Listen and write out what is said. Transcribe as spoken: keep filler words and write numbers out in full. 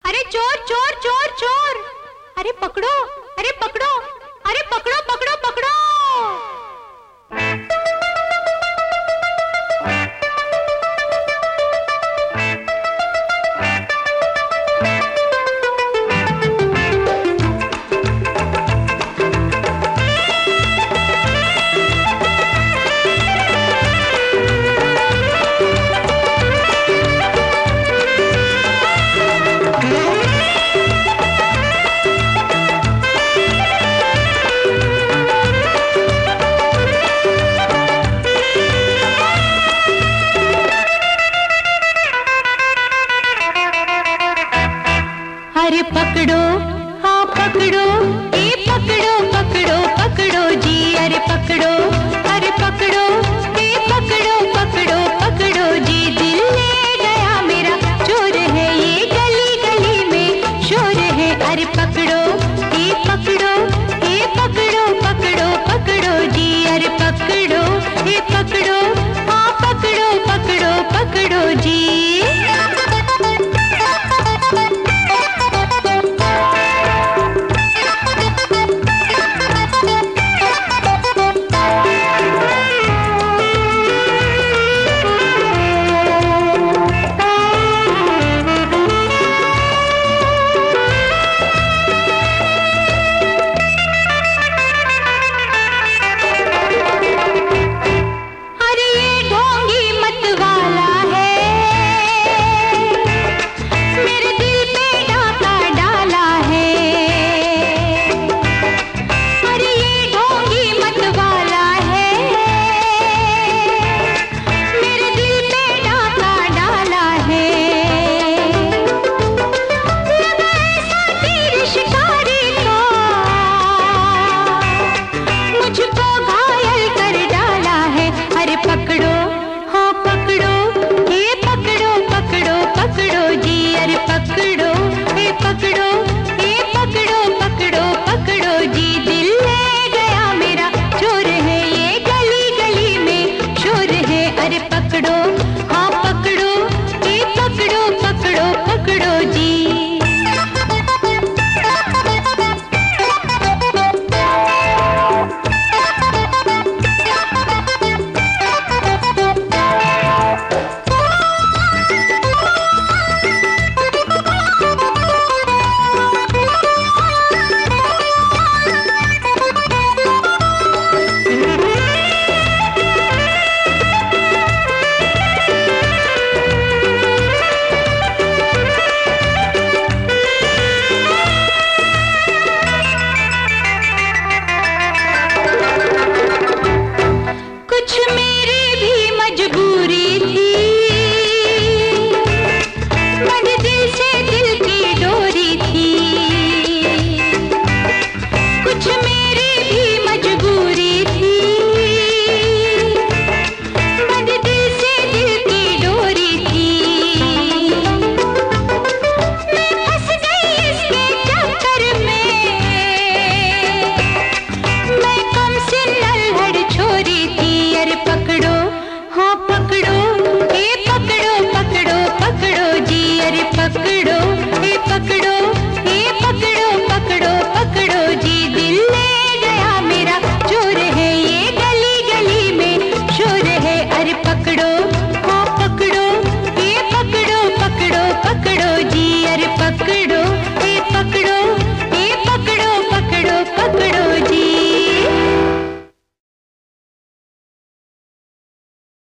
अरे चोर चोर चोर चोर, अरे पकड़ो, अरे पकड़ो, अरे पकड़ो पकड़ो पकड़ो। अरे पकड़ो, हाँ पकड़ो, ये पकड़ो पकड़ो पकड़ो जी, अरे पकड़ो, अरे पकड़ो, ये पकड़ो पकड़ो पकड़ो जी। दिल ले गया मेरा, चोर है ये गली गली में शोर है। अरे पकड़ो, ये पकड़ो, ये पकड़ो पकड़ो पकड़ो जी, अरे पकड़ो, ये पकड़ो, हाँ पकड़ो पकड़ो पकड़ो जी। पकड़ो, हाँ पकड़ो, ये पकड़ो पकड़ो पकड़ो जी।